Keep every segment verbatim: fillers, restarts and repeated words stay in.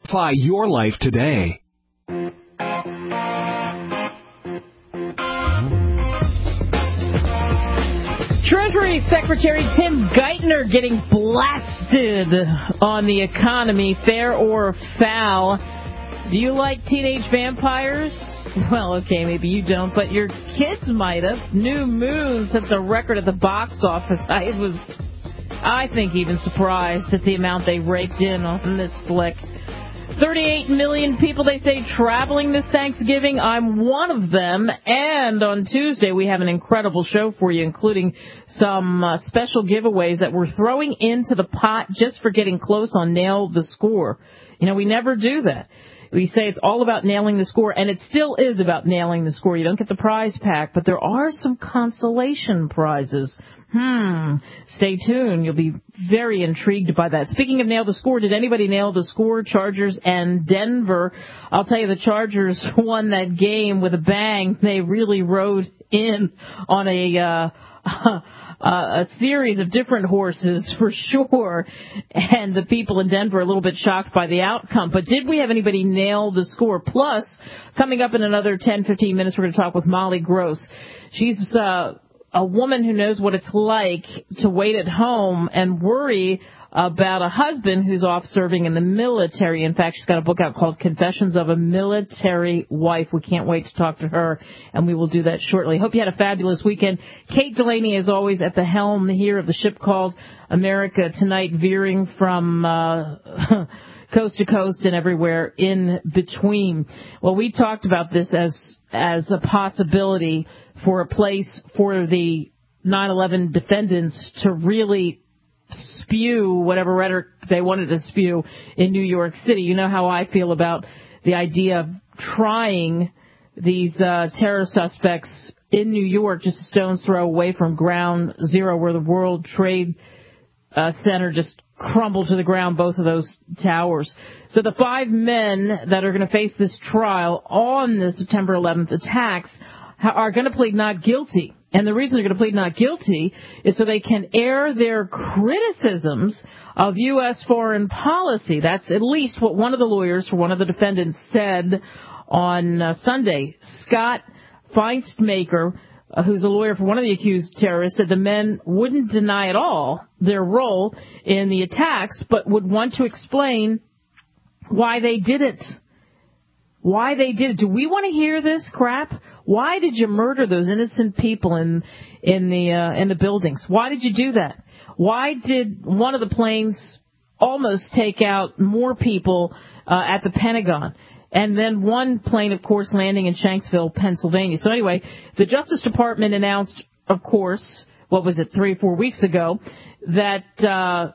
Simplify your life today. Treasury Secretary Tim Geithner getting blasted on the economy, fair or foul. Do you like teenage vampires? Well, okay, maybe you don't, but your kids might have. New Moon sets a record at the box office. I was, I think, even surprised at the amount they raked in on this flick. thirty-eight million people, they say, traveling this Thanksgiving. I'm one of them. And on Tuesday, we have an incredible show for you, including some uh, special giveaways that we're throwing into the pot just for getting close on Nail the Score. You know, we never do that. We say it's all about nailing the score, and it still is about nailing the score. You don't get the prize pack, but there are some consolation prizes. Hmm. Stay tuned. You'll be very intrigued by that. Speaking of nail the score, did anybody nail the score? Chargers and Denver. I'll tell you, the Chargers won that game with a bang. They really rode in on a uh, a series of different horses for sure. And the people in Denver are a little bit shocked by the outcome. But did we have anybody nail the score? Plus, coming up in another ten, fifteen minutes, we're going to talk with Molly Gross. She's uh a woman who knows what it's like to wait at home and worry about a husband who's off serving in the military. In fact, she's got a book out called Confessions of a Military Wife. We can't wait to talk to her, and we will do that shortly. Hope you had a fabulous weekend. Kate Delaney is always at the helm here of the ship called America tonight, veering from uh coast to coast and everywhere in between. Well, we talked about this as as a possibility for a place for the nine eleven defendants to really spew whatever rhetoric they wanted to spew in New York City. You know how I feel about the idea of trying these uh, terror suspects in New York just a stone's throw away from ground zero, where the World Trade uh, Center just crumbled to the ground, both of those towers. So the five men that are going to face this trial on the September eleventh attacks are going to plead not guilty. And the reason they're going to plead not guilty is so they can air their criticisms of U S foreign policy. That's at least what one of the lawyers for one of the defendants said on uh, Sunday. Scott Feinstmaker, uh, who's a lawyer for one of the accused terrorists, said the men wouldn't deny at all their role in the attacks, but would want to explain why they did it. Why they did it. Do we want to hear this crap? Why did you murder those innocent people in in the uh, in the buildings? Why did you do that? Why did one of the planes almost take out more people uh, at the Pentagon? And then one plane, of course, landing in Shanksville, Pennsylvania. So anyway, the Justice Department announced, of course, what was it, three or four weeks ago, that uh,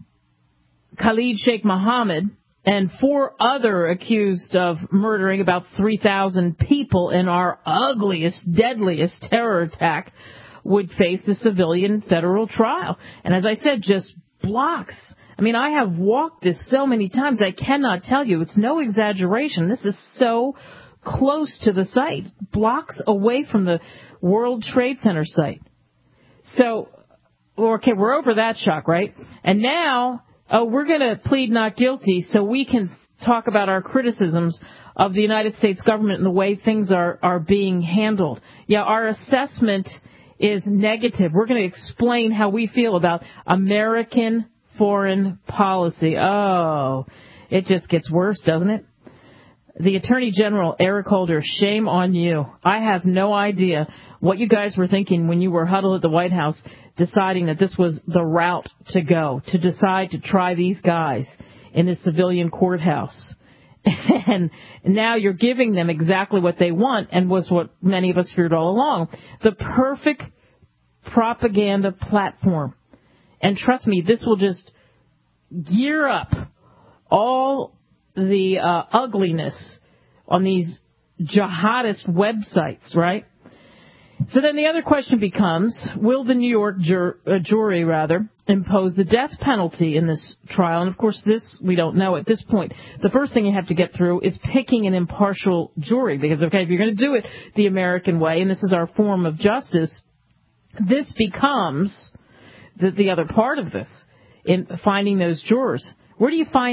Khalid Sheikh Mohammed and four other accused of murdering about three thousand people in our ugliest, deadliest terror attack would face the civilian federal trial. And as I said, just blocks. I mean, I have walked this so many times, I cannot tell you. It's no exaggeration. This is so close to the site, blocks away from the World Trade Center site. So, okay, we're over that shock, right? And now, oh, we're going to plead not guilty so we can talk about our criticisms of the United States government and the way things are, are being handled. Yeah, our assessment is negative. We're going to explain how we feel about American foreign policy. Oh, it just gets worse, doesn't it? The Attorney General, Eric Holder, shame on you. I have no idea what you guys were thinking when you were huddled at the White House deciding that this was the route to go, to decide to try these guys in the civilian courthouse. And now you're giving them exactly what they want, and was what many of us feared all along. The perfect propaganda platform. And trust me, this will just gear up all the uh, ugliness on these jihadist websites, right? So then the other question becomes, will the New York jur- uh, jury, rather, impose the death penalty in this trial? And, of course, this we don't know at this point. The first thing you have to get through is picking an impartial jury, because, okay, if you're going to do it the American way, and this is our form of justice, this becomes the, the other part of this, in finding those jurors. Where do you find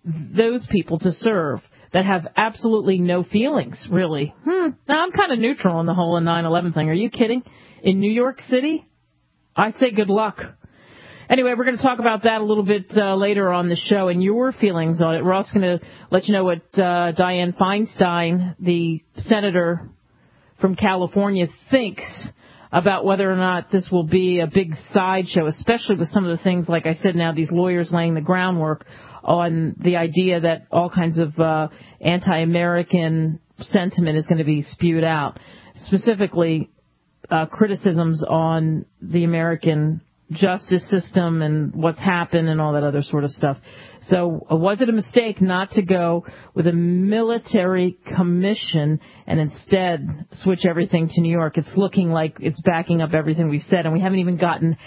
those people to serve that have absolutely no feelings, really. Hmm. Now, I'm kind of neutral on the whole nine eleven thing. Are you kidding? In New York City, I say good luck. Anyway, we're going to talk about that a little bit uh, later on the show and your feelings on it. We're also going to let you know what uh, Dianne Feinstein, the senator from California, thinks about whether or not this will be a big sideshow, especially with some of the things, like I said, now these lawyers laying the groundwork on the idea that all kinds of uh, anti-American sentiment is going to be spewed out, specifically uh, criticisms on the American justice system and what's happened and all that other sort of stuff. So uh, was it a mistake not to go with a military commission and instead switch everything to New York? It's looking like it's backing up everything we've said, and we haven't even gotten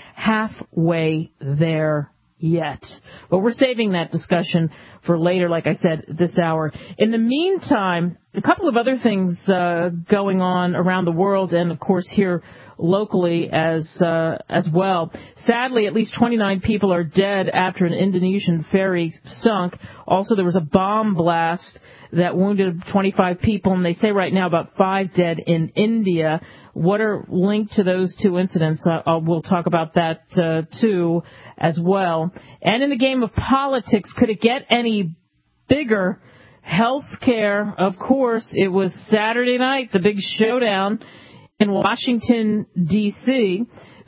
halfway there yet. But we're saving that discussion for later, like I said, this hour. In the meantime, a couple of other things uh, going on around the world and, of course, here locally as uh, as well. Sadly, at least twenty-nine people are dead after an Indonesian ferry sunk. Also, there was a bomb blast that wounded twenty-five people, and they say right now about five dead in India. What are linked to those two incidents? Uh, uh, we'll talk about that, uh, too, as well. And in the game of politics, could it get any bigger? Healthcare, of course, it was Saturday night, the big showdown in Washington, D C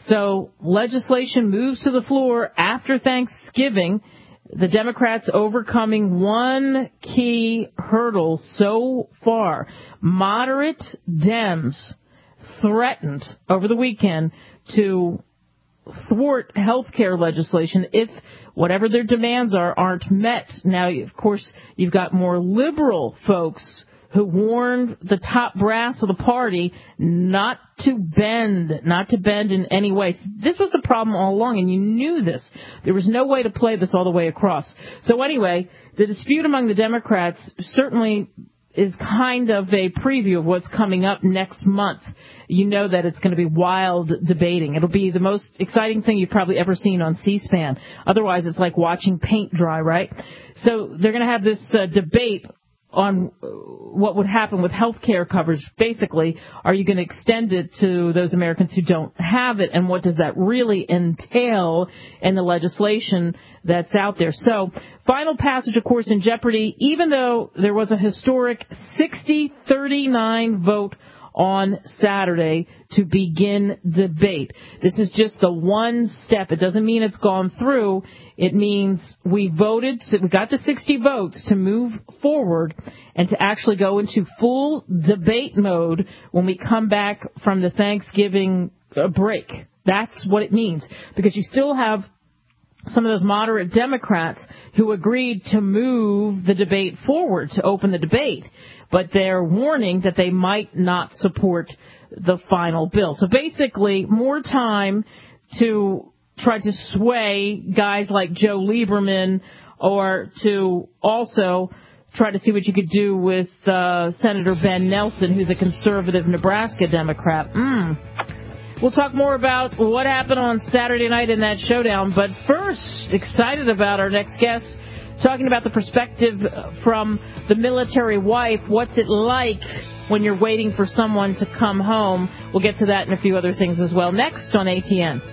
So legislation moves to the floor after Thanksgiving. The Democrats overcoming one key hurdle so far. Moderate Dems threatened over the weekend to thwart health care legislation if whatever their demands are aren't met. Now, of course, you've got more liberal folks who warned the top brass of the party not to bend, not to bend in any way. This was the problem all along, and you knew this. There was no way to play this all the way across. So anyway, the dispute among the Democrats certainly is kind of a preview of what's coming up next month. You know that it's going to be wild debating. It'll be the most exciting thing you've probably ever seen on C-SPAN. Otherwise, it's like watching paint dry, right? So they're going to have this uh, debate on what would happen with health care coverage. Basically, are you going to extend it to those Americans who don't have it, and what does that really entail in the legislation that's out there? So, final passage, of course, in jeopardy, even though there was a historic sixty thirty-nine vote on Saturday to begin debate. This is just the one step. It doesn't mean it's gone through. It means we voted, we got the sixty votes to move forward and to actually go into full debate mode when we come back from the Thanksgiving break. That's what it means, because you still have some of those moderate Democrats who agreed to move the debate forward, to open the debate, but they're warning that they might not support the final bill. So basically, more time to try to sway guys like Joe Lieberman, or to also try to see what you could do with uh, Senator Ben Nelson, who's a conservative Nebraska Democrat. Mm. We'll talk more about what happened on Saturday night in that showdown. But first, excited about our next guest, talking about the perspective from the military wife. What's it like when you're waiting for someone to come home? We'll get to that and a few other things as well. Next on A T N.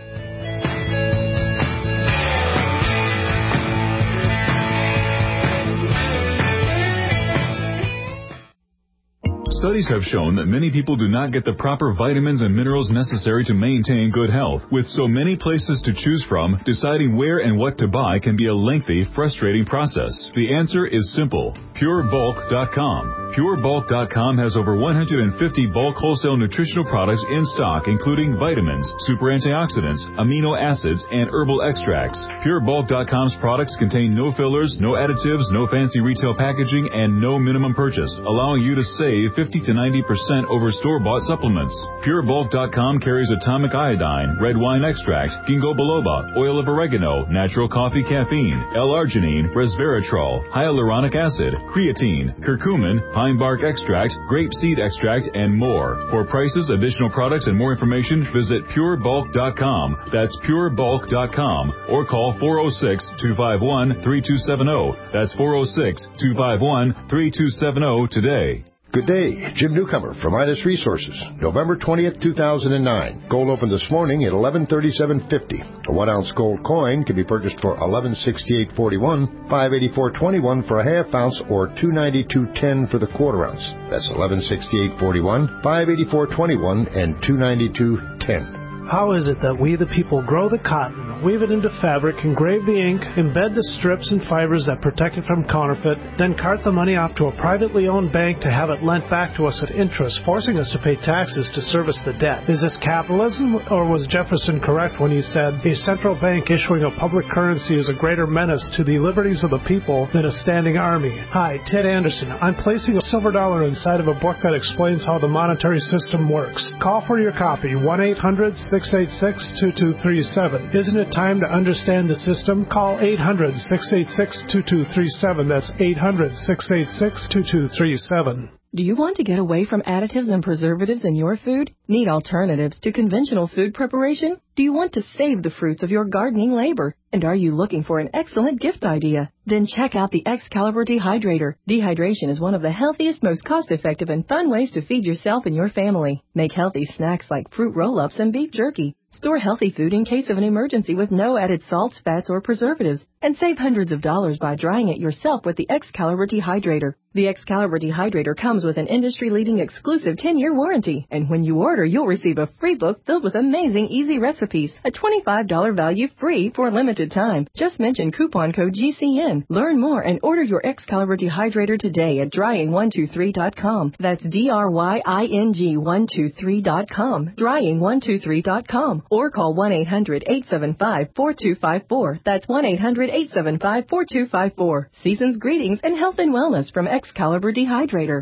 Studies have shown that many people do not get the proper vitamins and minerals necessary to maintain good health. With so many places to choose from, deciding where and what to buy can be a lengthy, frustrating process. The answer is simple. Pure Bulk dot com. Pure Bulk dot com has over one hundred fifty bulk wholesale nutritional products in stock, including vitamins, super antioxidants, amino acids, and herbal extracts. Pure Bulk dot com's products contain no fillers, no additives, no fancy retail packaging, and no minimum purchase, allowing you to save fifty to ninety percent over store-bought supplements. Pure Bulk dot com carries atomic iodine, red wine extract, ginkgo biloba, oil of oregano, natural coffee caffeine, L-arginine, resveratrol, hyaluronic acid, creatine, curcumin, pine pine bark extract, grape seed extract, and more. For prices, additional products, and more information, visit pure bulk dot com. That's pure bulk dot com. Or call four oh six, two five one, three two seven oh. That's four oh six, two five one, three two seven oh today. Good day. Jim Newcomer from Midas Resources. November twentieth, two thousand nine. Gold opened this morning at eleven thirty-seven fifty. A one-ounce gold coin can be purchased for eleven sixty-eight forty-one, five eighty-four twenty-one for a half ounce, or two ninety-two ten for the quarter ounce. That's eleven sixty-eight forty-one, five eighty-four twenty-one, and two ninety-two ten. How is it that we, the people, grow the cotton, weave it into fabric, engrave the ink, embed the strips and fibers that protect it from counterfeit, then cart the money off to a privately owned bank to have it lent back to us at interest, forcing us to pay taxes to service the debt? Is this capitalism, or was Jefferson correct when he said, a central bank issuing a public currency is a greater menace to the liberties of the people than a standing army? Hi, Ted Anderson. I'm placing a silver dollar inside of a book that explains how the monetary system works. Call for your copy, one eight hundred, six eight six, two two three seven. Isn't it time to understand the system? Call eight hundred, six eight six, two two three seven. That's eight hundred, six eight six, two two three seven. Do you want to get away from additives and preservatives in your food? Need alternatives to conventional food preparation? Do you want to save the fruits of your gardening labor? And are you looking for an excellent gift idea? Then check out the Excalibur Dehydrator. Dehydration is one of the healthiest, most cost-effective, and fun ways to feed yourself and your family. Make healthy snacks like fruit roll-ups and beef jerky. Store healthy food in case of an emergency with no added salts, fats, or preservatives. And save hundreds of dollars by drying it yourself with the Excalibur Dehydrator. The Excalibur Dehydrator comes with an industry-leading exclusive ten-year warranty. And when you order, you'll receive a free book filled with amazing, easy recipes. A twenty-five dollars value free for a limited time. Just mention coupon code G C N. Learn more and order your Excalibur Dehydrator today at drying one two three dot com. That's D R Y I N G one two three dot com. drying one two three dot com. Or call one eight hundred, eight seven five, four two five four. That's one eight hundred, eight seven five, four two five four. Season's greetings and health and wellness from Excalibur Dehydrator.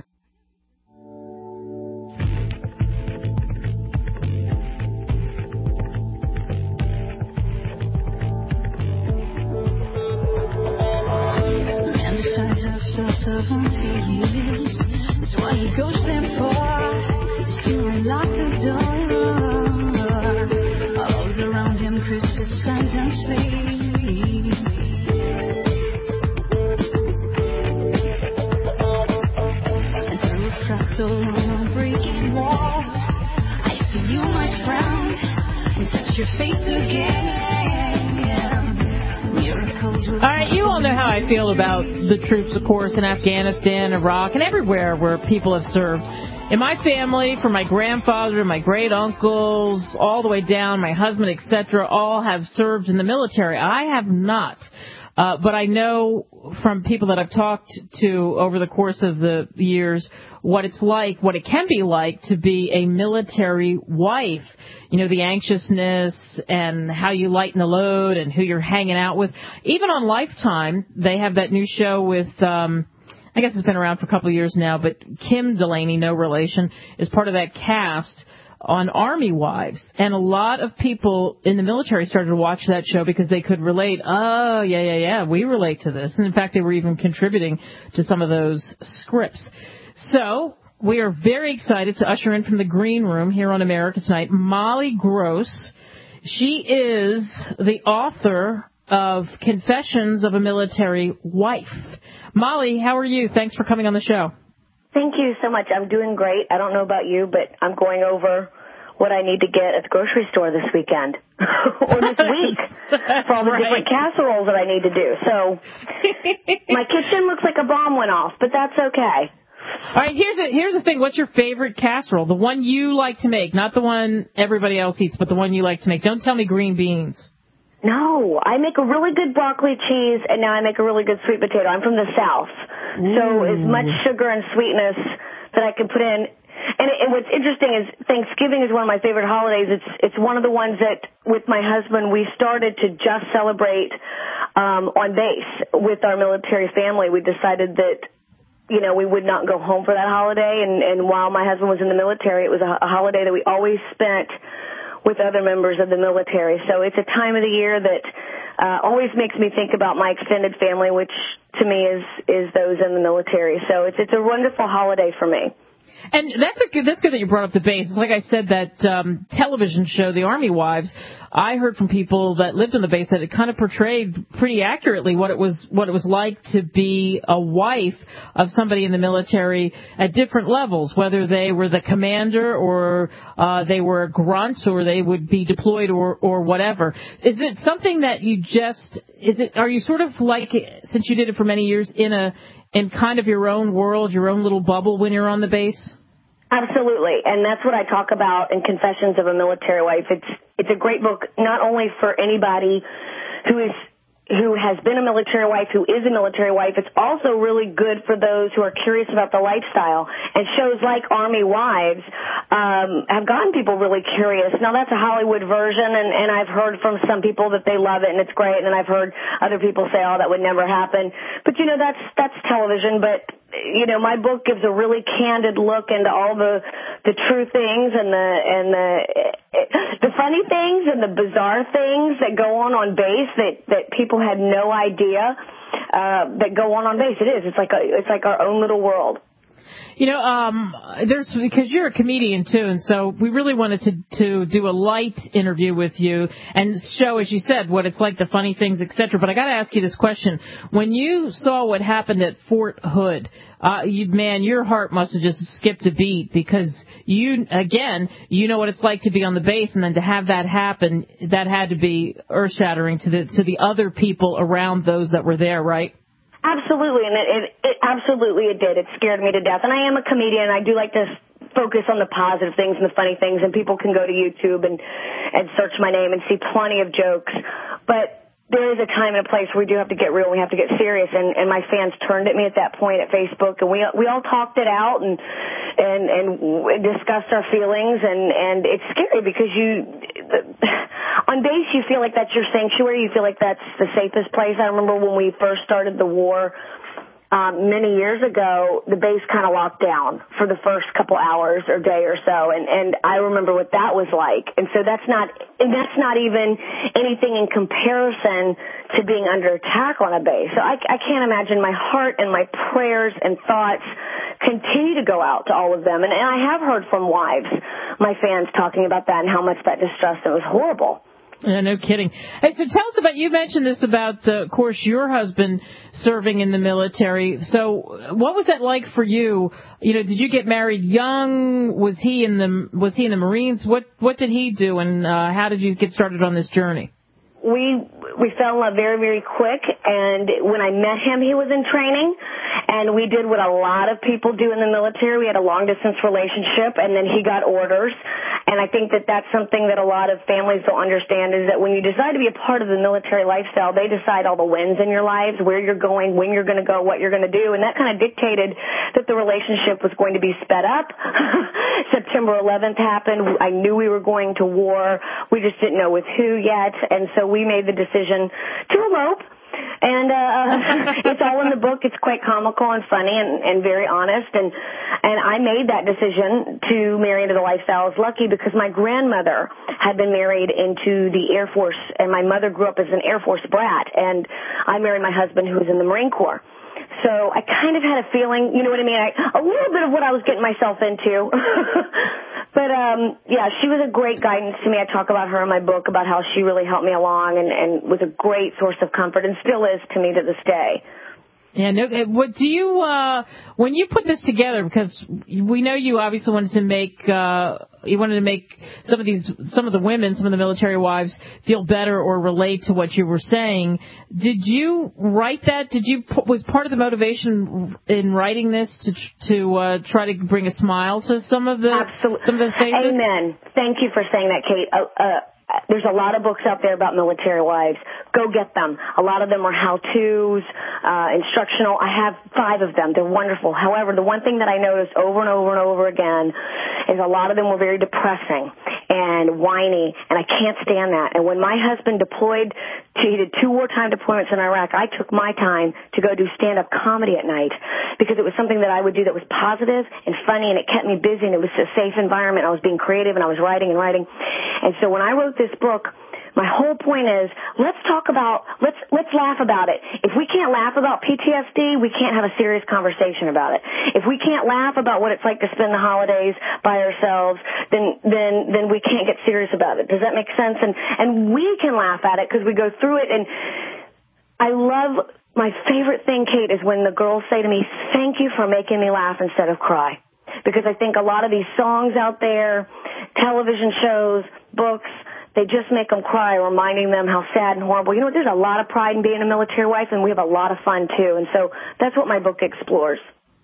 Man decides after seventy years, that's what he goes there for, is to unlock the door. All those around him criticize and sleep. And through a fractal on a breaking wall, I see you, my friend, and touch your face again. Miracles will. All right, you all know how I feel about the troops, of course, in Afghanistan, Iraq, and everywhere where people have served. In my family, from my grandfather to my great uncles, all the way down, my husband, et cetera, all have served in the military. I have not. Uh, but I know from people that I've talked to over the course of the years what it's like, what it can be like to be a military wife. You know, the anxiousness and how you lighten the load and who you're hanging out with. Even on Lifetime, they have that new show with, um, I guess it's been around for a couple of years now, but Kim Delaney, no relation, is part of that cast on Army wives. And a lot of people in the military started to watch that show because they could relate. Oh, yeah, yeah, yeah, we relate to this. And in fact, they were even contributing to some of those scripts. So we are very excited to usher in from the green room here on America Tonight, Molly Gross. She is the author of Confessions of a Military Wife. Molly, how are you? Thanks for coming on the show. Thank you so much. I'm doing great. I don't know about you, but I'm going over what I need to get at the grocery store this weekend or this week for all the right. different casseroles that I need to do. So my kitchen looks like a bomb went off, but that's okay. All right, here's a, here's the thing. What's your favorite casserole? The one you like to make, not the one everybody else eats, but the one you like to make. Don't tell me green beans. No, I make a really good broccoli cheese, and now I make a really good sweet potato. I'm from the South, Ooh. so as much sugar and sweetness that I can put in. And, it, and what's interesting is Thanksgiving is one of my favorite holidays. It's it's one of the ones that, with my husband, we started to just celebrate um, on base with our military family. We decided that, you know, we would not go home for that holiday. And, and while my husband was in the military, it was a, a holiday that we always spent with other members of the military. So it's a time of the year that uh, always makes me think about my extended family, which to me is, is those in the military. So it's, it's a wonderful holiday for me. And that's a good, that's good that you brought up the base. Like I said, that um, television show, The Army Wives, I heard from people that lived on the base that it kind of portrayed pretty accurately what it was what it was like to be a wife of somebody in the military at different levels, whether they were the commander or uh, they were a grunt or they would be deployed or, or whatever. Is it something that you just is it? Are you sort of like, since you did it for many years, in a in kind of your own world, your own little bubble when you're on the base? Absolutely, and that's what I talk about in Confessions of a Military Wife. It's it's a great book not only for anybody who is who has been a military wife, who is a military wife. It's also really good for those who are curious about the lifestyle. And shows like Army Wives um, have gotten people really curious. Now, that's a Hollywood version, and, and I've heard from some people that they love it and it's great, and then I've heard other people say, oh, that would never happen. But, you know, that's that's television, but you know, my book gives a really candid look into all the the true things and the and the the funny things and the bizarre things that go on on base that that people had no idea uh, that go on on base. It is. It's like a, it's like our own little world. You know, um, there's because you're a comedian too, and so we really wanted to to do a light interview with you and show, as you said, what it's like, the funny things, et cetera. But I got to ask you this question: when you saw what happened at Fort Hood, uh, you, man, your heart must have just skipped a beat, because you, again, you know what it's like to be on the base, and then to have that happen, that had to be earth-shattering to the to the other people around those that were there, right? Absolutely, and it, it, it absolutely it did. It scared me to death. And I am a comedian. I do like to focus on the positive things and the funny things, and people can go to YouTube and, and search my name and see plenty of jokes. But there is a time and a place where we do have to get real. We have to get serious. And, and my fans turned at me at that point at Facebook, and we we all talked it out and and and discussed our feelings. And and it's scary because you on base you feel like that's your sanctuary. You feel like that's the safest place. I remember when we first started the war. Um, many years ago, the base kind of locked down for the first couple hours or day or so, and, and I remember what that was like. And so that's not and that's not even anything in comparison to being under attack on a base. So I, I can't imagine. My heart and my prayers and thoughts continue to go out to all of them. And, and I have heard from wives, my fans, talking about that and how much that distressed them. It was horrible. Yeah, no kidding. Hey, so tell us about, you mentioned this about, uh, of course, your husband serving in the military. So what was that like for you? You know, did you get married young? Was he in the was he in the Marines? What what did he do, and uh, how did you get started on this journey? We we fell in love very, very quick, and when I met him, he was in training, and we did what a lot of people do in the military. We had a long-distance relationship, and then he got orders, and I think that that's something that a lot of families don't understand, is that when you decide to be a part of the military lifestyle, they decide all the wins in your lives, where you're going, when you're going to go, what you're going to do, and that kind of dictated that the relationship was going to be sped up. September eleventh happened. I knew we were going to war. We just didn't know with who yet, and so we made the decision to elope. And uh, it's all in the book. It's quite comical and funny and, and very honest. And and I made that decision to marry into the lifestyle. I was lucky because my grandmother had been married into the Air Force, and my mother grew up as an Air Force brat. And I married my husband, who was in the Marine Corps. So I kind of had a feeling, you know what I mean, I, a little bit of what I was getting myself into. But, um, yeah, she was a great guidance to me. I talk about her in my book, about how she really helped me along and, and was a great source of comfort, and still is to me to this day. Yeah, no. What do you uh, when you put this together? Because we know you obviously wanted to make uh, you wanted to make some of these some of the women, some of the military wives, feel better or relate to what you were saying. Did you write that? Did you was part of the motivation in writing this to to uh, try to bring a smile to some of the Absolutely. some of the faces? Amen. Thank you for saying that, Kate. Uh, uh, There's a lot of books out there about military wives. Go get them. A lot of them are how-tos, uh, instructional. I have five of them. They're wonderful. However, the one thing that I noticed over and over and over again is a lot of them were very depressing and whiny, and I can't stand that. And when my husband deployed, to, he did two wartime deployments in Iraq, I took my time to go do stand-up comedy at night because it was something that I would do that was positive and funny, and it kept me busy, and it was a safe environment. I was being creative, and I was writing and writing. And so when I wrote this book, My whole point is, let's talk about, let's let's laugh about it. If we can't laugh about P T S D, we can't have a serious conversation about it. If we can't laugh about what it's like to spend the holidays by ourselves, then then then we can't get serious about it. Does that make sense? And and we can laugh at it because we go through it. And I love, my favorite thing, Kate, is when the girls say to me, "Thank you for making me laugh instead of cry." Because I think a lot of these songs out there, television shows, books, they just make them cry, reminding them how sad and horrible. You know, there's a lot of pride in being a military wife, and we have a lot of fun, too. And so that's what my book explores.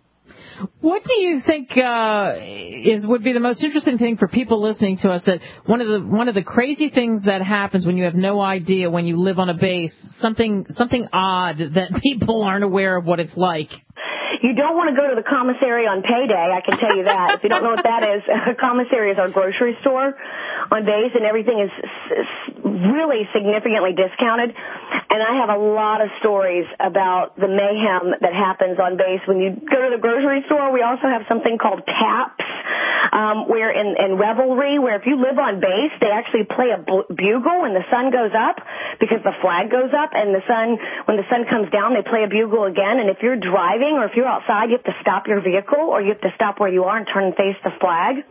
What do you think uh, is would be the most interesting thing for people listening to us? That one of the one of the crazy things that happens when you have no idea when you live on a base, something something odd that people aren't aware of what it's like. You don't want to go to the commissary on payday, I can tell you that. If you don't know what that is, a commissary is our grocery store on base, and everything is really significantly discounted. And I have a lot of stories about the mayhem that happens on base. When you go to the grocery store, we also have something called taps, um, where in, in revelry, where if you live on base, they actually play a bugle when the sun goes up, because the flag goes up, and the sun, when the sun comes down, they play a bugle again. And if you're driving or if you're outside, you have to stop your vehicle, or you have to stop where you are and turn and face the flag.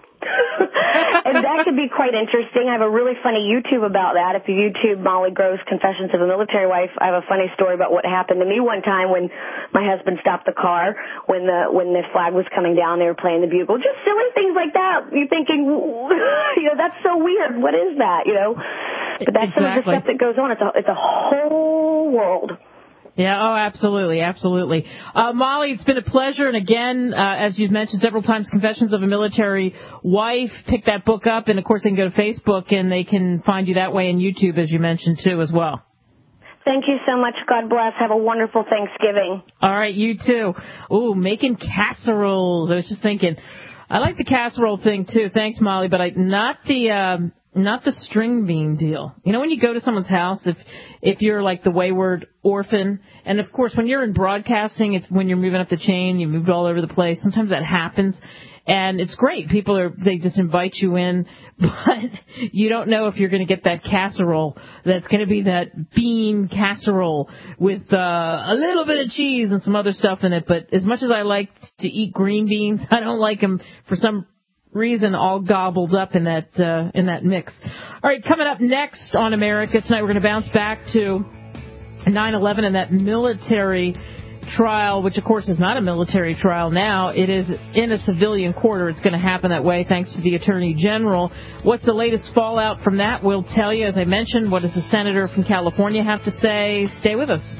And that could be quite interesting. I have a really funny YouTube about that. If you YouTube Molly Groves, Confessions of a Military Wife, I have a funny story about what happened to me one time when my husband stopped the car when the when the flag was coming down. They were playing the bugle. Just silly things like that. You're thinking, you know, that's so weird. What is that? You know, but that's exactly. some of the stuff that goes on. It's a it's a whole world. Yeah, oh, absolutely, absolutely. Uh, Molly, it's been a pleasure. And again, uh, as you've mentioned several times, Confessions of a Military Wife, pick that book up. And, of course, they can go to Facebook, and they can find you that way, and YouTube, as you mentioned, too, as well. Thank you so much. God bless. Have a wonderful Thanksgiving. All right, you too. Ooh, making casseroles. I was just thinking, I like the casserole thing, too. Thanks, Molly, but I not the... Um, Not the string bean deal. You know, when you go to someone's house, if if you're like the wayward orphan, and of course when you're in broadcasting, if when you're moving up the chain, you moved all over the place. Sometimes that happens, and it's great. People are they just invite you in, but you don't know if you're going to get that casserole that's going to be that bean casserole with uh, a little bit of cheese and some other stuff in it. But as much as I like to eat green beans, I don't like them for some reason all gobbled up in that uh, in that mix. All right, coming up next on America Tonight, we're going to bounce back to nine eleven and that military trial, which of course is not a military trial now. It is in a civilian court, or it's going to happen that way thanks to the Attorney General. What's the latest fallout from that? We'll tell you. As I mentioned, what does the senator from California have to say? Stay with us.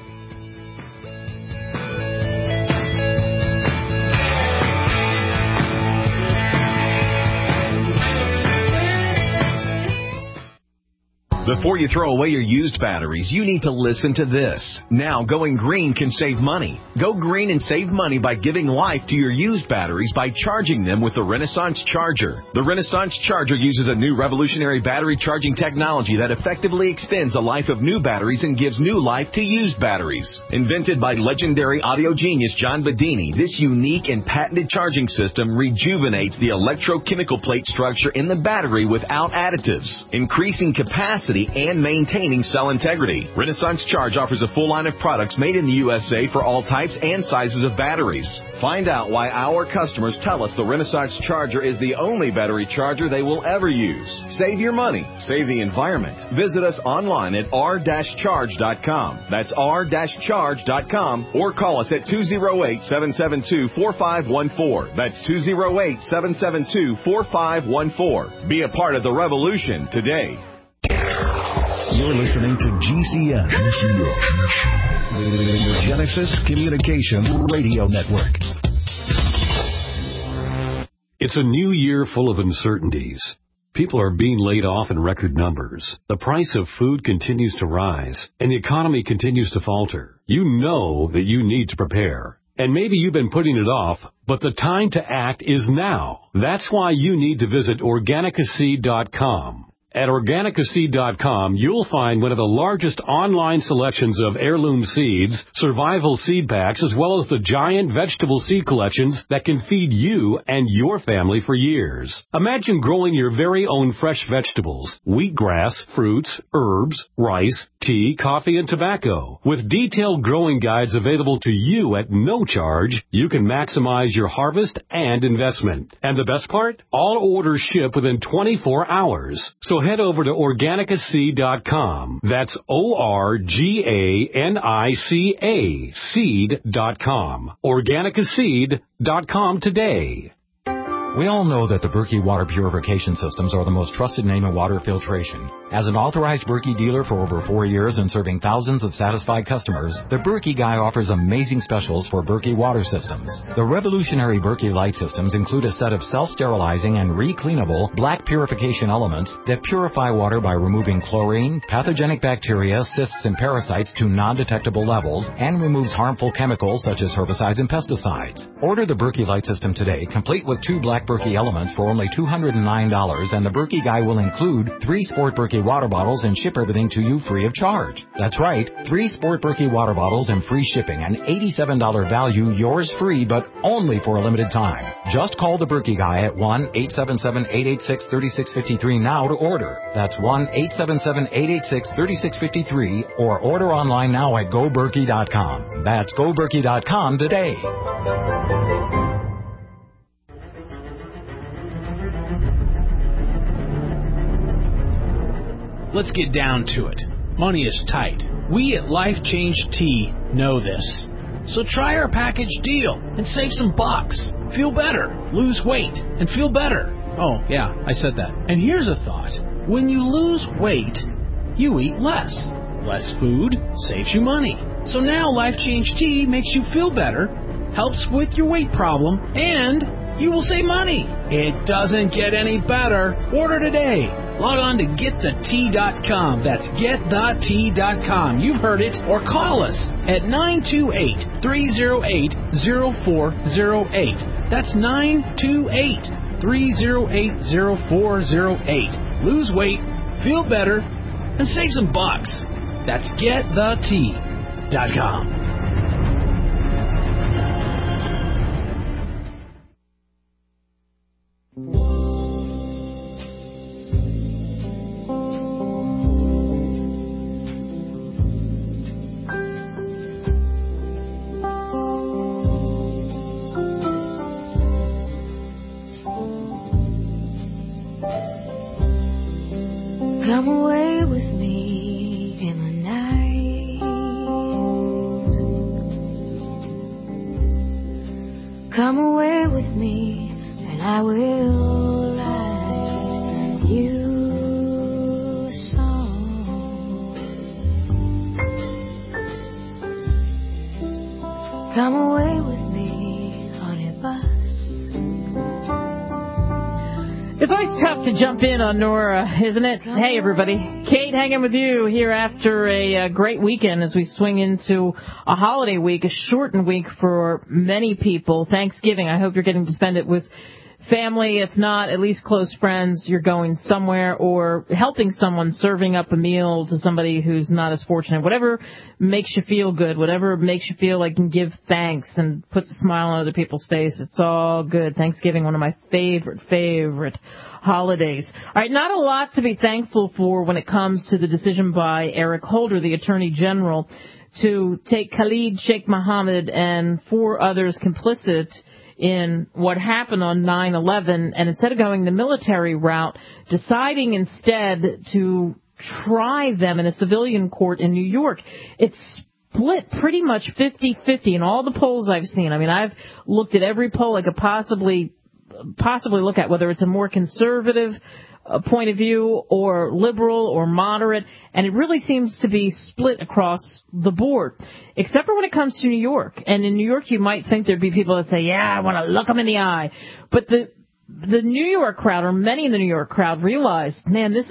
Before you throw away your used batteries, you need to listen to this. Now, going green can save money. Go green and save money by giving life to your used batteries by charging them with the Renaissance Charger. The Renaissance Charger uses a new revolutionary battery charging technology that effectively extends the life of new batteries and gives new life to used batteries. Invented by legendary audio genius John Bedini, this unique and patented charging system rejuvenates the electrochemical plate structure in the battery without additives, increasing capacity and maintaining cell integrity. Renaissance Charge offers a full line of products made in the U S A for all types and sizes of batteries. Find out why our customers tell us the Renaissance Charger is the only battery charger they will ever use. Save your money. Save the environment. Visit us online at r dash charge dot com. That's r dash charge dot com, or call us at two oh eight, seven seven two, four five one four. That's two oh eight, seven seven two, four five one four. Be a part of the revolution today. You're listening to G C N, the Genesis Communications Radio Network. It's a new year full of uncertainties. People are being laid off in record numbers. The price of food continues to rise, and the economy continues to falter. You know that you need to prepare. And maybe you've been putting it off, but the time to act is now. That's why you need to visit organica seed dot com. At Organica Seed dot com, you'll find one of the largest online selections of heirloom seeds, survival seed packs, as well as the giant vegetable seed collections that can feed you and your family for years. Imagine growing your very own fresh vegetables, wheatgrass, fruits, herbs, rice, tea, coffee, and tobacco. With detailed growing guides available to you at no charge, you can maximize your harvest and investment. And the best part? All orders ship within twenty-four hours. So head over to Organica Seed dot com. That's O R G A N I C A seed dot com. Organica Seed dot com today. We all know that the Berkey water purification systems are the most trusted name in water filtration. As an authorized Berkey dealer for over four years and serving thousands of satisfied customers, the Berkey Guy offers amazing specials for Berkey water systems. The revolutionary Berkey Light systems include a set of self-sterilizing and re-cleanable black purification elements that purify water by removing chlorine, pathogenic bacteria, cysts, and parasites to non-detectable levels, and removes harmful chemicals such as herbicides and pesticides. Order the Berkey Light system today, complete with two black Berkey elements for only two hundred nine dollars, and the Berkey Guy will include three Sport Berkey water bottles and ship everything to you free of charge. That's right, three Sport Berkey water bottles and free shipping, an eighty-seven dollars value, yours free, but only for a limited time. Just call the Berkey Guy at one eight seven seven, eight eight six, three six five three now to order. That's one eight seven seven, eight eight six, three six five three, or order online now at go berkey dot com. That's go berkey dot com today. Let's get down to it. Money is tight. We at Life Change Tea know this. So try our package deal and save some bucks. Feel better, lose weight, and feel better. Oh, yeah, I said that. And here's a thought. When you lose weight, you eat less. Less food saves you money. So now Life Change Tea makes you feel better, helps with your weight problem, and you will save money. It doesn't get any better. Order today. Log on to get the tea dot com. That's get the tea dot com. You've heard it. Or call us at nine two eight, three oh eight, oh four oh eight. That's nine two eight, three oh eight, oh four oh eight. Lose weight, feel better, and save some bucks. That's get the tea dot com. Come away with me in the night. Come away with me and I will write you a song. Come away with me on a bus. It's always tough to jump in on Nora, isn't it? Hey, everybody. Kate hanging with you here after a uh, great weekend as we swing into a holiday week, a shortened week for many people. Thanksgiving. I hope you're getting to spend it with family. If not, at least close friends. You're going somewhere or helping someone, serving up a meal to somebody who's not as fortunate. Whatever makes you feel good, whatever makes you feel like you can give thanks and puts a smile on other people's face, it's all good. Thanksgiving, one of my favorite, favorite holidays. All right, not a lot to be thankful for when it comes to the decision by Eric Holder, the Attorney General, to take Khalid Sheikh Mohammed and four others complicit in what happened on nine eleven, and instead of going the military route, deciding instead to try them in a civilian court in New York. It's split pretty much fifty-fifty in all the polls I've seen. I mean, I've looked at every poll I could possibly possibly look at, whether it's a more conservative uh, point of view or liberal or moderate, and it really seems to be split across the board, except for when it comes to New York. And in New York, you might think there'd be people that say, yeah, I want to look them in the eye. But the the New York crowd, or many in the New York crowd, realized, man, this is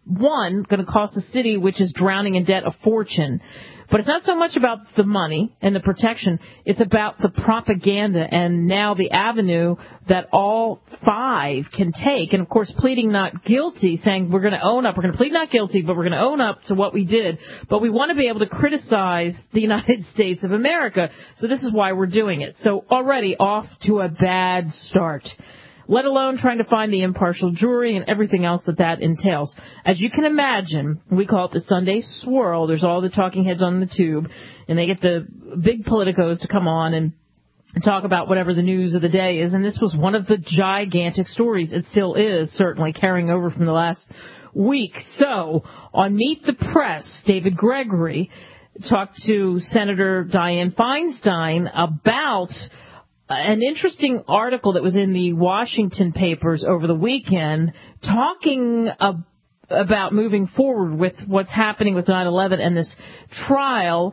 one, going to cost the city, which is drowning in debt, a fortune. But it's not so much about the money and the protection. It's about the propaganda and now the avenue that all five can take. And, of course, pleading not guilty, saying we're going to own up. We're going to plead not guilty, but we're going to own up to what we did. But we want to be able to criticize the United States of America. So this is why we're doing it. So already off to a bad start, let alone trying to find the impartial jury and everything else that that entails. As you can imagine, we call it the Sunday swirl. There's all the talking heads on the tube, and they get the big politicos to come on and talk about whatever the news of the day is. And this was one of the gigantic stories. It still is, certainly, carrying over from the last week. So, on Meet the Press, David Gregory talked to Senator Dianne Feinstein about an interesting article that was in the Washington papers over the weekend talking ab- about moving forward with what's happening with nine eleven and this trial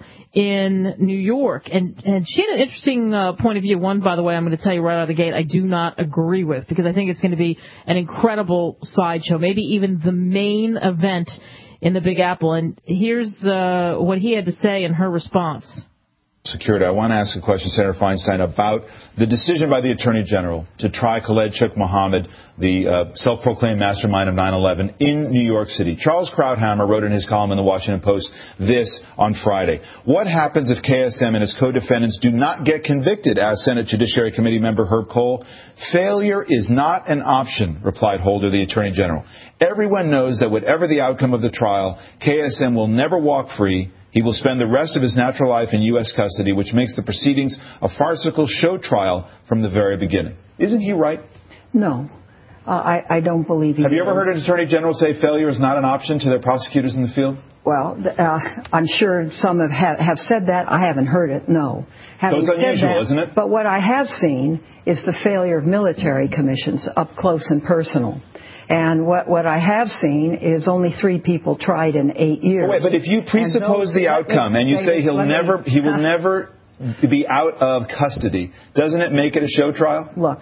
in New York. And, and she had an interesting uh, point of view. One, by the way, I'm going to tell you right out of the gate, I do not agree with, because I think it's going to be an incredible sideshow, maybe even the main event in the Big Apple. And here's uh, what he had to say in her response. Security. I want to ask a question, Senator Feinstein, about the decision by the Attorney General to try Khaled Sheikh Mohammed, the uh, self-proclaimed mastermind of nine eleven, in New York City. Charles Krauthammer wrote in his column in the Washington Post this on Friday. What happens if K S M and his co-defendants do not get convicted, asked Senate Judiciary Committee member Herb Kohl. Failure is not an option, replied Holder, the Attorney General. Everyone knows that whatever the outcome of the trial, K S M will never walk free. He will spend the rest of his natural life in U S custody, which makes the proceedings a farcical show trial from the very beginning. Isn't he right? No, uh, I, I don't believe he Have you is. ever heard an Attorney General say failure is not an option to their prosecutors in the field? Well, uh, I'm sure some have, ha- have said that. I haven't heard it, no. Having so it's unusual, that, isn't it? But what I have seen is the failure of military commissions up close and personal. And what, what I have seen is only three people tried in eight years. Oh, wait, but if you presuppose the outcome and you say he'll never, he will never be out of custody, doesn't it make it a show trial? Look,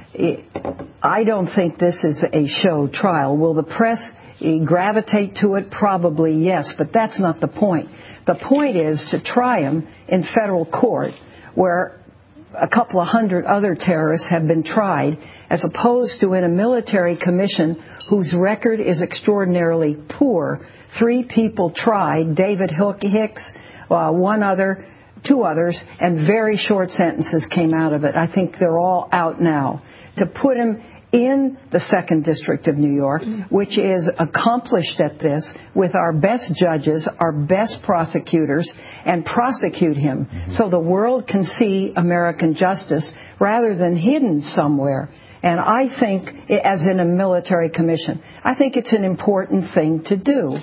I don't think this is a show trial. Will the press gravitate to it? Probably yes, but that's not the point. The point is to try him in federal court, where a couple of hundred other terrorists have been tried, as opposed to in a military commission whose record is extraordinarily poor. Three people tried, David Hicks, uh, one other, two others, and very short sentences came out of it. I think they're all out now. To put him in the second District of New York, which is accomplished at this with our best judges, our best prosecutors, and prosecute him mm-hmm. so the world can see American justice rather than hidden somewhere. And I think, as in a military commission, I think it's an important thing to do.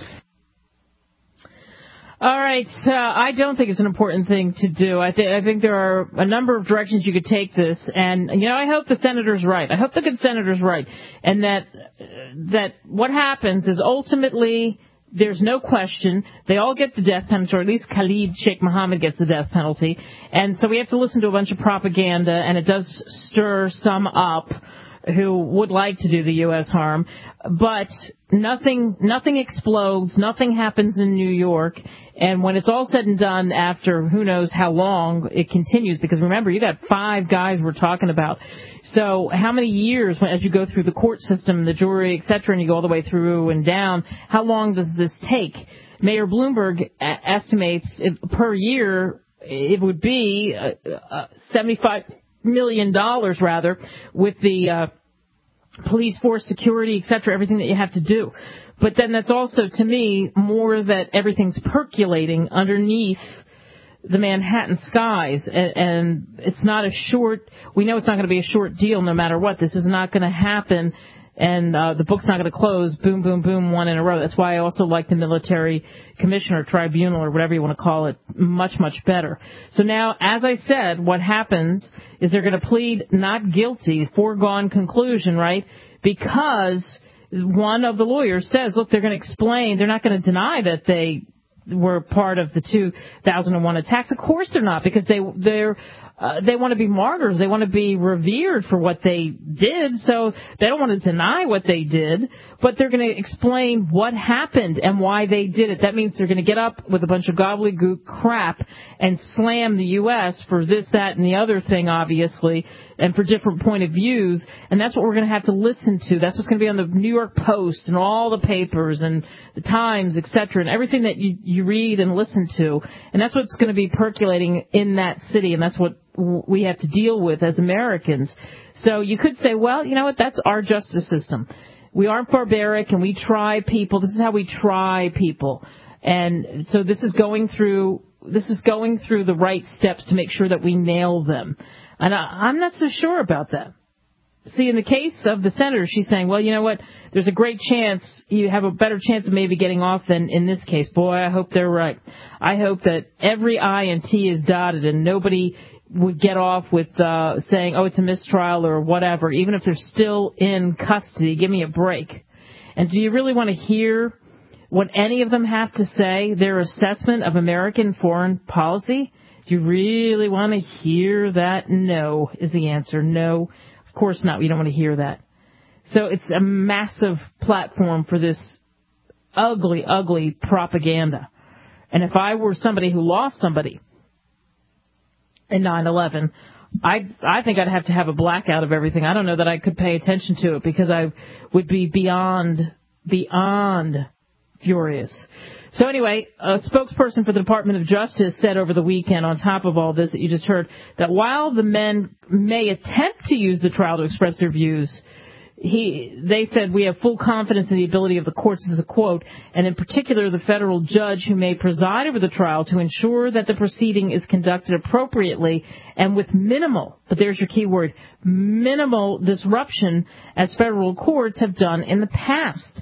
All right. Uh, I don't think it's an important thing to do. I, th- I think there are a number of directions you could take this. And, you know, I hope the senator's right. I hope the good senator's right. And that uh, that what happens is ultimately there's no question they all get the death penalty, or at least Khaled Sheikh Mohammed gets the death penalty. And so we have to listen to a bunch of propaganda, and it does stir some up who would like to do the U S harm. But nothing nothing explodes, nothing happens in New York, and when it's all said and done after who knows how long it continues, because remember, you got five guys we're talking about. So how many years, as you go through the court system, the jury, et cetera, and you go all the way through and down, how long does this take? Mayor Bloomberg estimates it, per year it would be uh, uh, seventy-five million dollars, rather, with the uh, police force, security, et cetera, everything that you have to do. But then that's also, to me, more that everything's percolating underneath the Manhattan skies. And, and it's not a short, we know it's not going to be a short deal no matter what. This is not going to happen. And uh, the book's not going to close, boom, boom, boom, one in a row. That's why I also like the military commissioner tribunal, or whatever you want to call it, much, much better. So now, as I said, what happens is they're going to plead not guilty, foregone conclusion, right? Because one of the lawyers says, look, they're going to explain, they're not going to deny that they were part of the two thousand one attacks. Of course they're not, because they, they're Uh, they want to be martyrs. They want to be revered for what they did, so they don't want to deny what they did, but they're going to explain what happened and why they did it. That means they're going to get up with a bunch of gobbledygook crap and slam the U S for this, that, and the other thing, obviously, and for different point of views, and that's what we're going to have to listen to. That's what's going to be on the New York Post and all the papers and the Times, et cetera, and everything that you, you read and listen to, and that's what's going to be percolating in that city, and that's what we have to deal with as Americans. So you could say, well, you know what, that's our justice system. We aren't barbaric, and we try people. This is how we try people. And so this is going through this is going through the right steps to make sure that we nail them. And I, I'm not so sure about that. See, in the case of the senator, she's saying, well, you know what, there's a great chance, you have a better chance of maybe getting off than in this case. Boy, I hope they're right. I hope that every I and T is dotted and nobody would get off with uh, saying, oh, it's a mistrial or whatever, even if they're still in custody. Give me a break. And do you really want to hear what any of them have to say, their assessment of American foreign policy? Do you really want to hear that? No, is the answer. No, of course not. We don't want to hear that. So it's a massive platform for this ugly, ugly propaganda. And if I were somebody who lost somebody in nine eleven, I I think I'd have to have a blackout of everything. I don't know that I could pay attention to it because I would be beyond, beyond furious. So anyway, a spokesperson for the Department of Justice said over the weekend, on top of all this that you just heard, that while the men may attempt to use the trial to express their views, he, they said, we have full confidence in the ability of the courts, as a quote, and in particular the federal judge who may preside over the trial to ensure that the proceeding is conducted appropriately and with minimal, but there's your key word, minimal disruption, as federal courts have done in the past.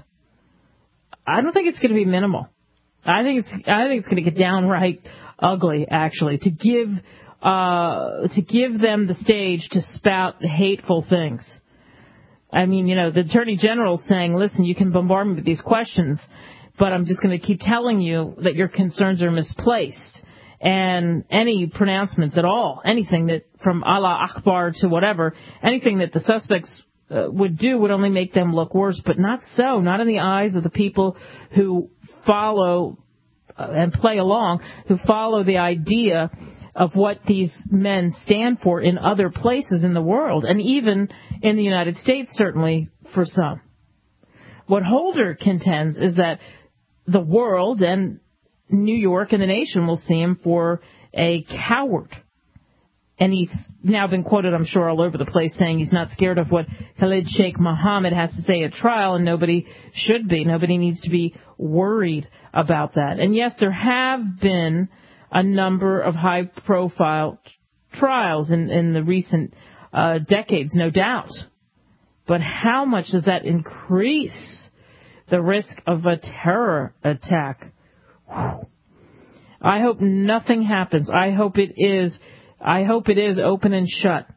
I don't think it's going to be minimal. I think it's I think it's going to get downright ugly, actually, to give uh, to give them the stage to spout hateful things. I mean, you know, the Attorney General saying, listen, you can bombard me with these questions, but I'm just going to keep telling you that your concerns are misplaced. And any pronouncements at all, anything that from Allah Akbar to whatever, anything that the suspects uh, would do would only make them look worse, but not so, not in the eyes of the people who follow uh, and play along, who follow the idea of what these men stand for in other places in the world, and even in the United States, certainly for some. What Holder contends is that the world and New York and the nation will see him for a coward. And he's now been quoted, I'm sure, all over the place saying he's not scared of what Khalid Sheikh Mohammed has to say at trial, and nobody should be. Nobody needs to be worried about that. And yes, there have been a number of high-profile trials in, in the recent uh, decades, no doubt. But how much does that increase the risk of a terror attack? Whew. I hope nothing happens. I hope it is... I hope it is open and shut.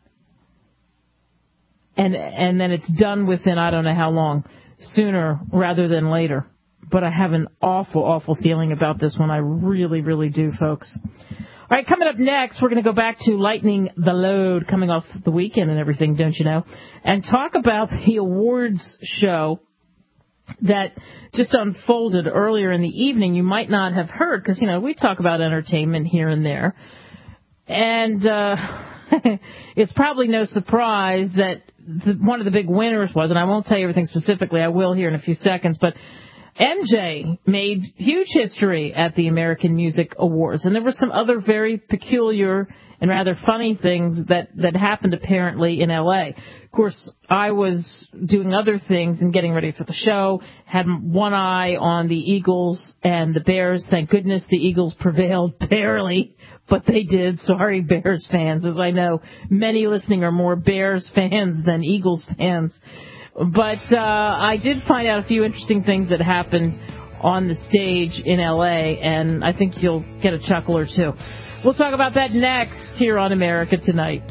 And and then it's done within I don't know how long, sooner rather than later. But I have an awful, awful feeling about this one. I really, really do, folks. All right, coming up next, we're going to go back to lightening the load, coming off the weekend and everything, don't you know, and talk about the awards show that just unfolded earlier in the evening. You might not have heard because, you know, we talk about entertainment here and there. And uh, it's probably no surprise that the, one of the big winners was, and I won't tell you everything specifically, I will here in a few seconds, but M J made huge history at the American Music Awards. And there were some other very peculiar and rather funny things that, that happened apparently in L A. Of course, I was doing other things and getting ready for the show, had one eye on the Eagles and the Bears. Thank goodness the Eagles prevailed barely. But they did. Sorry, Bears fans, as I know many listening are more Bears fans than Eagles fans. But uh, I did find out a few interesting things that happened on the stage in L A, and I think you'll get a chuckle or two. We'll talk about that next here on America Tonight.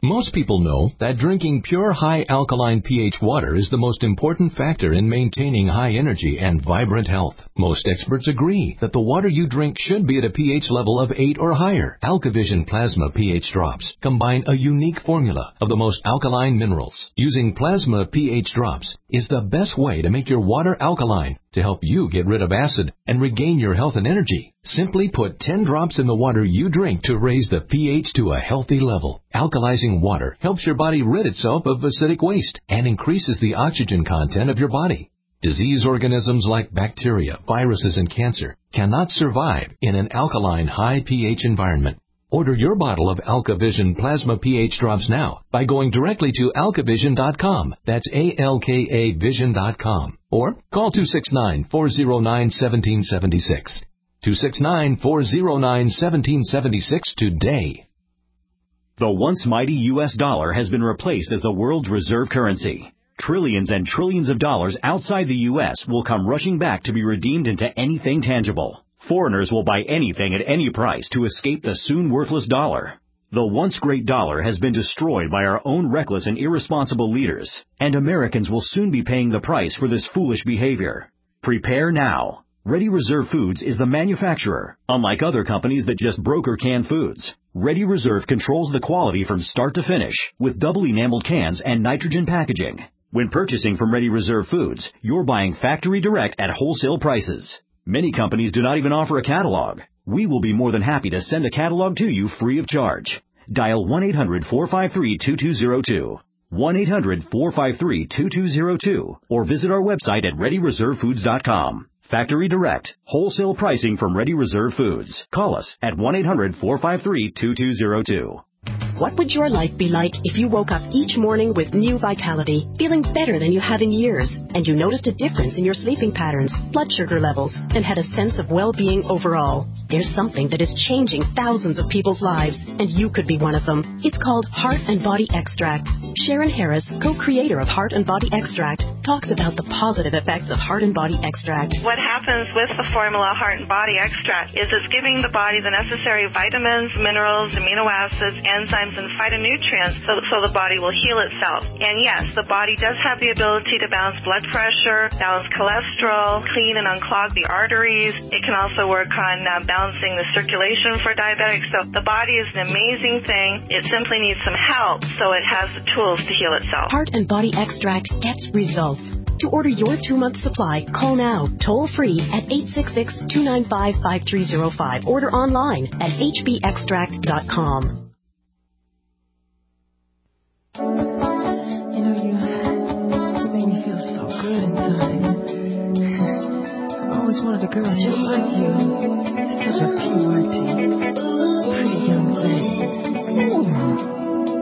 Most people know that drinking pure high alkaline pH water is the most important factor in maintaining high energy and vibrant health. Most experts agree that the water you drink should be at a pH level of eight or higher. AlkaVision Plasma pH drops combine a unique formula of the most alkaline minerals. Using Plasma pH drops is the best way to make your water alkaline to help you get rid of acid and regain your health and energy. Simply put ten drops in the water you drink to raise the pH to a healthy level. Alkalizing water helps your body rid itself of acidic waste and increases the oxygen content of your body. Disease organisms like bacteria, viruses, and cancer cannot survive in an alkaline high pH environment. Order your bottle of AlkaVision Plasma pH drops now by going directly to alkavision dot com. That's A L K A vision dot com. Or call two six nine, four zero nine, one seven seven six. two six nine, four zero nine, one seven seven six today. The once mighty U S dollar has been replaced as the world's reserve currency. Trillions and trillions of dollars outside the U S will come rushing back to be redeemed into anything tangible. Foreigners will buy anything at any price to escape the soon worthless dollar. The once great dollar has been destroyed by our own reckless and irresponsible leaders, and Americans will soon be paying the price for this foolish behavior. Prepare now. Ready Reserve Foods is the manufacturer. Unlike other companies that just broker canned foods, Ready Reserve controls the quality from start to finish with double enameled cans and nitrogen packaging. When purchasing from Ready Reserve Foods, you're buying factory direct at wholesale prices. Many companies do not even offer a catalog. We will be more than happy to send a catalog to you free of charge. Dial one eight hundred, four five three, two two zero two, one eight hundred, four five three, two two zero two, or visit our website at ready reserve foods dot com. Factory direct, wholesale pricing from Ready Reserve Foods. Call us at one eight hundred, four five three, two two zero two. What would your life be like if you woke up each morning with new vitality, feeling better than you have in years, and you noticed a difference in your sleeping patterns, blood sugar levels, and had a sense of well-being overall? There's something that is changing thousands of people's lives, and you could be one of them. It's called Heart and Body Extract. Sharon Harris, co-creator of Heart and Body Extract, talks about the positive effects of Heart and Body Extract. What happens with the formula Heart and Body Extract is it's giving the body the necessary vitamins, minerals, amino acids, enzymes, and phytonutrients so, so the body will heal itself. And yes, the body does have the ability to balance blood pressure, balance cholesterol, clean and unclog the arteries. It can also work on uh, balancing the circulation for diabetics. So the body is an amazing thing. It simply needs some help so it has the tools to heal itself. Heart and Body Extract gets results. To order your two-month supply, call now, toll-free at eight six six, two nine five, five three zero five. Order online at h b extract dot com. You know, you, you make me feel so good inside. I've always wanted a girl just like you. Such a pure, pretty young thing. Ooh.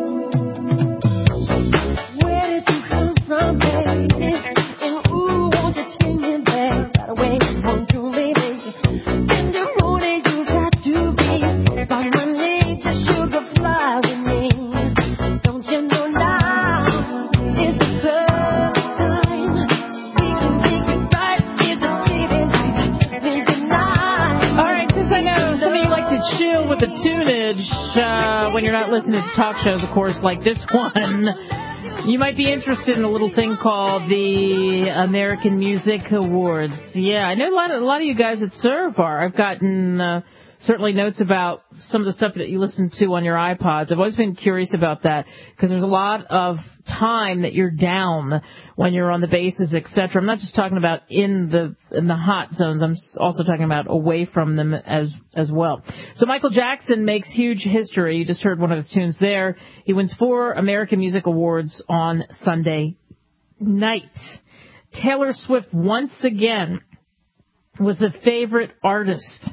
Where did you come from, baby? And ooh, won't you take me there right away? Won't you, baby? And the road you got to be by Monday to sugar fly with me. Don't you know? Chill with the tunage uh, when you're not listening to talk shows, of course, like this one. You might be interested in a little thing called the American Music Awards. Yeah, I know a lot of, a lot of you guys at Serve are. I've gotten uh, certainly notes about some of the stuff that you listen to on your iPods. I've always been curious about that because there's a lot of time that you're down when you're on the bases, et cetera. I'm not just talking about in the in the hot zones. I'm also talking about away from them as as well. So Michael Jackson makes huge history. You just heard one of his tunes there. He wins four American Music Awards on Sunday night. Taylor Swift once again was the favorite artist.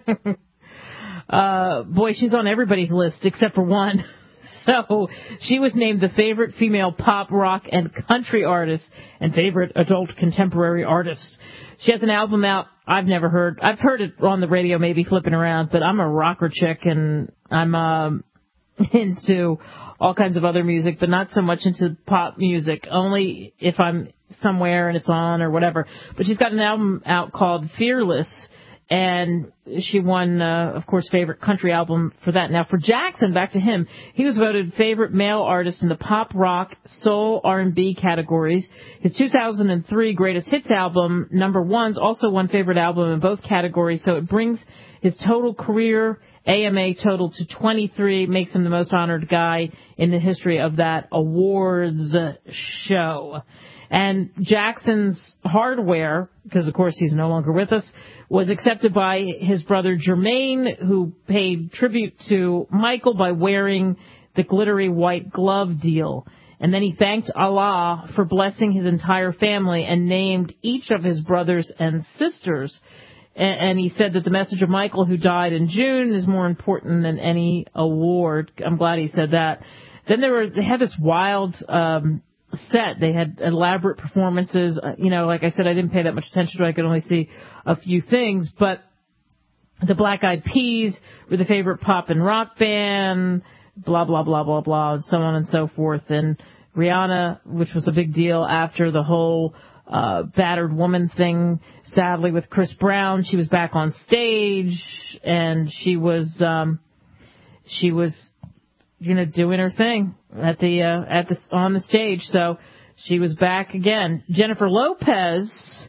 uh, boy, she's on everybody's list except for one. So she was named the favorite female pop, rock, and country artist and favorite adult contemporary artist. She has an album out I've never heard. I've heard it on the radio, maybe flipping around, but I'm a rocker chick and I'm um, into all kinds of other music, but not so much into pop music, only if I'm somewhere and it's on or whatever. But she's got an album out called Fearless. and she won, uh, of course, favorite country album for that. Now, for Jackson, back to him, he was voted favorite male artist in the pop, rock, soul, R and B categories. His two thousand three greatest hits album, Number Ones, also won favorite album in both categories, so it brings his total career A M A total to twenty-three, makes him the most honored guy in the history of that awards show. And Jackson's hardware, because of course he's no longer with us, was accepted by his brother Jermaine, who paid tribute to Michael by wearing the glittery white glove deal. And then he thanked Allah for blessing his entire family and named each of his brothers and sisters. And he said that the message of Michael, who died in June, is more important than any award. I'm glad he said that. Then there was, they had this wild um, set. They had elaborate performances. Uh, you know, like I said, I didn't pay that much attention to it. I could only see a few things. But the Black Eyed Peas were the favorite pop and rock band, blah, blah, blah, blah, blah, and so on and so forth. And Rihanna, which was a big deal after the whole Uh, battered woman thing, sadly, with Chris Brown. She was back on stage, and she was, um, she was, you know, doing her thing at the, uh, at the, on the stage. So she was back again. Jennifer Lopez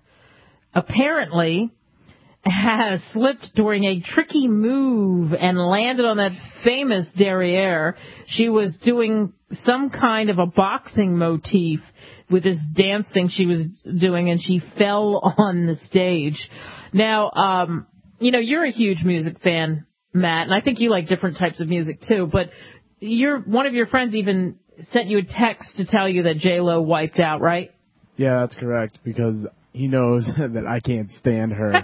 apparently has slipped during a tricky move and landed on that famous derriere. She was doing some kind of a boxing motif with this dance thing she was doing, and she fell on the stage. Now, um, you know, you're a huge music fan, Matt, and I think you like different types of music too, but you're, one of your friends even sent you a text to tell you that J-Lo wiped out, right? Yeah, that's correct, because he knows that I can't stand her.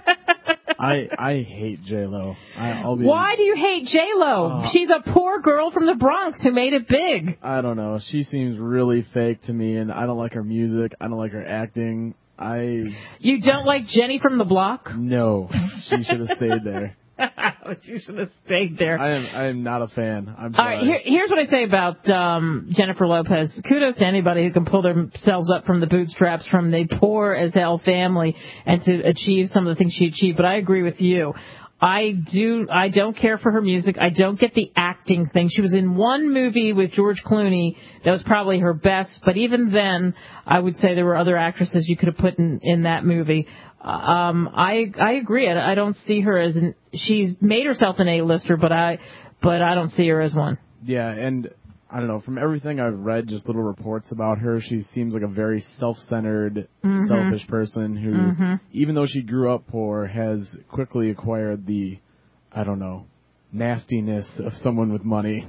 I I hate J-Lo. I, I'll be, Why do you hate J-Lo? Uh, She's a poor girl from the Bronx who made it big. I don't know. She seems really fake to me, and I don't like her music. I don't like her acting. I. You don't like Jenny from the Block? No. She should have stayed there. You should have stayed there. I am I am not a fan. I'm sorry. All right, here, here's what I say about um, Jennifer Lopez. Kudos to anybody who can pull themselves up from the bootstraps from the poor as hell family and to achieve some of the things she achieved. But I agree with you. I do. I don't care for her music. I don't get the acting thing. She was in one movie with George Clooney that was probably her best, but even then, I would say there were other actresses you could have put in, in that movie. Um, I I agree. I, I don't see her as an. She's made herself an A-lister, but I but I don't see her as one. Yeah, and I don't know. From everything I've read, just little reports about her, she seems like a very self-centered, mm-hmm. selfish person who, mm-hmm. even though she grew up poor, has quickly acquired the, I don't know, nastiness of someone with money.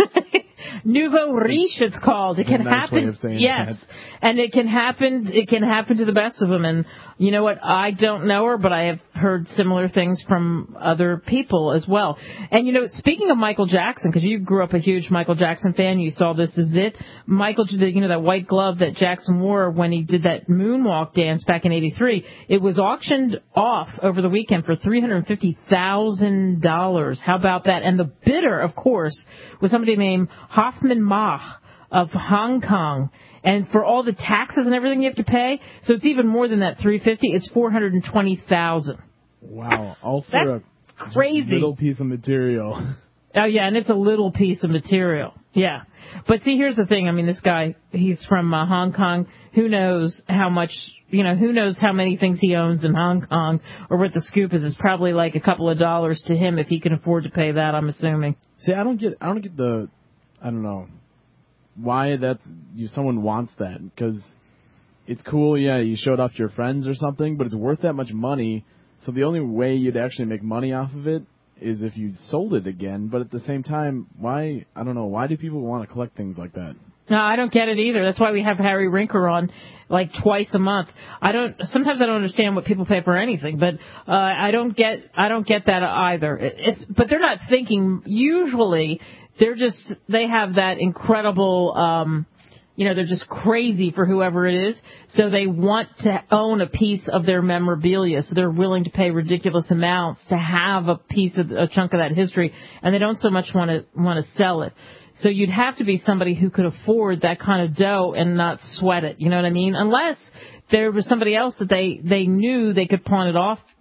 Nouveau riche, it's called. It can nice happen. Way of saying yes, that. And it can happen. It can happen to the best of them. And you know what? I don't know her, but I have heard similar things from other people as well. And you know, speaking of Michael Jackson, because you grew up a huge Michael Jackson fan, you saw This Is It. Michael, you know, that white glove that Jackson wore when he did that moonwalk dance back in eighty-three. It was auctioned off over the weekend for three hundred fifty thousand dollars. How about that? And the bidder, of course, was somebody named Hoffman Ma of Hong Kong, and for all the taxes and everything you have to pay, so it's even more than that three hundred fifty. It's four hundred twenty thousand. Wow, all for That's a crazy little piece of material. Oh yeah, and it's a little piece of material. Yeah, but see, here's the thing. I mean, this guy, he's from uh, Hong Kong. Who knows how much? You know, who knows how many things he owns in Hong Kong, or what the scoop is? It's probably like a couple of dollars to him if he can afford to pay that. I'm assuming. See, I don't get. I don't get the. I don't know why that's you. Someone wants that because it's cool. Yeah, you showed off to your friends or something, but it's worth that much money. So the only way you'd actually make money off of it is if you sold it again. But at the same time, why? I don't know. Why do people want to collect things like that? No, I don't get it either. That's why we have Harry Rinker on like twice a month. I don't. Sometimes I don't understand what people pay for anything, but uh, I don't get. I don't get that either. It's, but they're not thinking. Usually, they're just. They have that incredible. Um, you know, they're just crazy for whoever it is. So they want to own a piece of their memorabilia. So they're willing to pay ridiculous amounts to have a piece of a chunk of that history, and they don't so much want to want to sell it. So you'd have to be somebody who could afford that kind of dough and not sweat it. You know what I mean? Unless there was somebody else that they, they knew they could pawn it off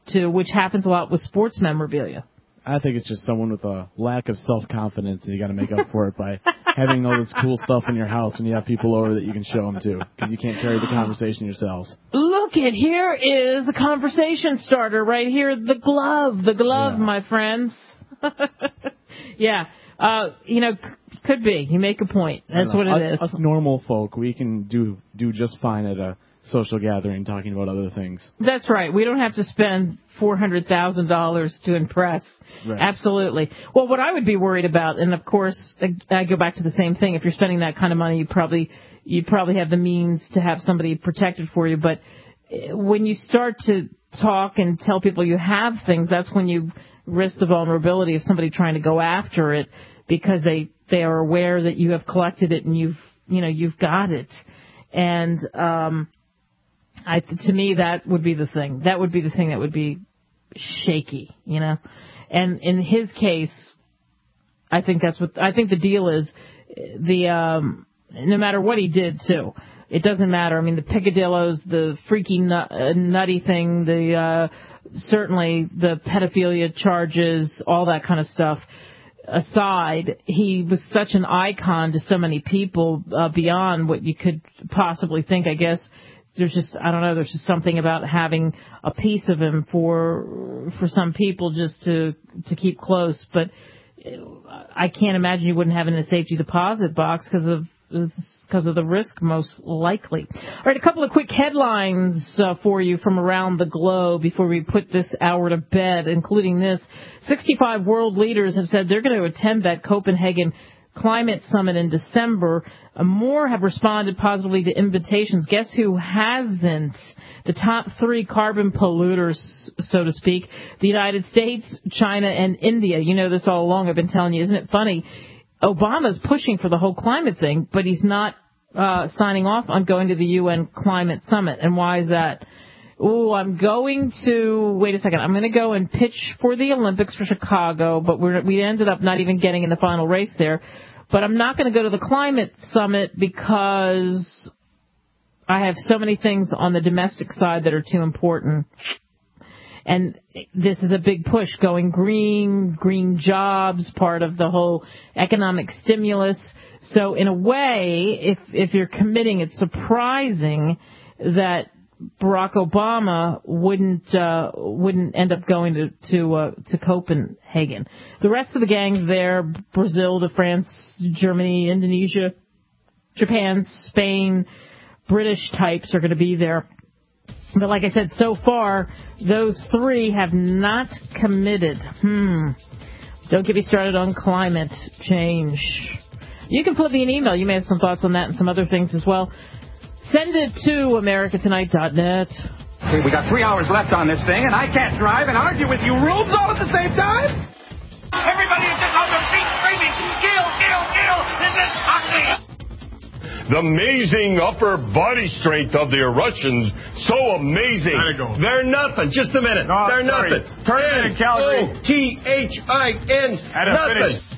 to, which happens a lot with sports memorabilia. I think it's just someone with a lack of self-confidence, and you got to make up for it by having all this cool stuff in your house when you have people over that you can show them to, because you can't carry the conversation yourselves. Look at, here is a conversation starter right here, the glove, the glove, yeah. my friends. yeah, uh, you know, c- could be. You make a point. That's what it us, is. Us normal folk, we can do do just fine at a social gathering talking about other things. That's right. We don't have to spend four hundred thousand dollars to impress. Right. Absolutely. Well, what I would be worried about, and of course, I go back to the same thing. If you're spending that kind of money, you probably you probably have the means to have somebody protected for you. But when you start to talk and tell people you have things, that's when you risk the vulnerability of somebody trying to go after it because they they are aware that you have collected it and you've you know you've got it. And um, I to me that would be the thing. That would be the thing that would be shaky, you know. And in his case, I think that's what I think the deal is. The um, no matter what he did too, it doesn't matter. I mean, the picadillos, the freaky nut, uh, nutty thing, the uh, certainly the pedophilia charges, all that kind of stuff aside, he was such an icon to so many people uh, beyond what you could possibly think. I guess. There's just, I don't know, there's just something about having a piece of him for for some people just to to keep close. But I can't imagine you wouldn't have it in a safety deposit box because of because of the risk, most likely. All right, a couple of quick headlines uh, for you from around the globe before we put this hour to bed, including this. sixty-five world leaders have said they're going to attend that Copenhagen Climate Summit in December. Uh, more have responded positively to invitations. Guess who hasn't? The top three carbon polluters, so to speak, the United States, China, and India. You know this all along. I've been telling you. Isn't it funny? Obama's pushing for the whole climate thing, but he's not uh, signing off on going to the U N Climate Summit. And why is that? Oh, I'm going to, wait a second, I'm going to go and pitch for the Olympics for Chicago, but we're, we ended up not even getting in the final race there. But I'm not going to go to the climate summit because I have so many things on the domestic side that are too important. And this is a big push, going green, green jobs, part of the whole economic stimulus. So in a way, if if you're committing, it's surprising that Barack Obama wouldn't uh, wouldn't end up going to to, uh, to Copenhagen. The rest of the gang's there: Brazil to France, Germany, Indonesia, Japan, Spain. British types are going to be there. But like I said, so far those three have not committed. Hmm. Don't get me started on climate change. You can flip me an email. You may have some thoughts on that and some other things as well. Send it to America Tonight dot net. Okay, we got three hours left on this thing, and I can't drive and argue with you rubes all at the same time. Everybody is just on their feet screaming, kill, kill, kill. This is ugly. The amazing upper body strength of the Russians, so amazing. They're nothing. Just a minute. No, They're sorry. nothing. Turn in. O T H I N. Nothing.